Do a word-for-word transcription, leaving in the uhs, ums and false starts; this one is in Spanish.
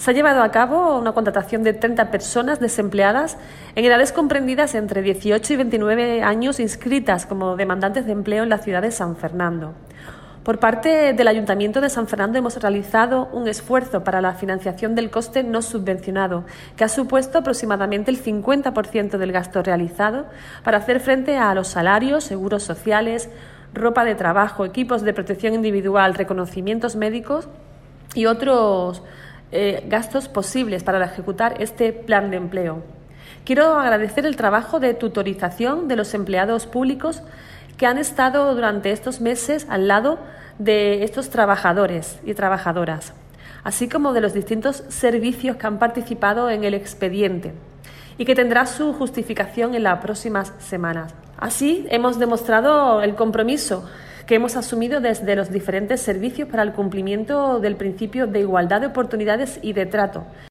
Se ha llevado a cabo una contratación de treinta personas desempleadas en edades comprendidas entre dieciocho y veintinueve años inscritas como demandantes de empleo en la ciudad de San Fernando. Por parte del Ayuntamiento de San Fernando hemos realizado un esfuerzo para la financiación del coste no subvencionado, que ha supuesto aproximadamente el cincuenta por ciento del gasto realizado para hacer frente a los salarios, seguros sociales, ropa de trabajo, equipos de protección individual, reconocimientos médicos y otros eh, gastos posibles para ejecutar este plan de empleo. Quiero agradecer el trabajo de tutorización de los empleados públicos que han estado durante estos meses al lado de estos trabajadores y trabajadoras, así como de los distintos servicios que han participado en el expediente y que tendrá su justificación en las próximas semanas. Así, hemos demostrado el compromiso que hemos asumido desde los diferentes servicios para el cumplimiento del principio de igualdad de oportunidades y de trato,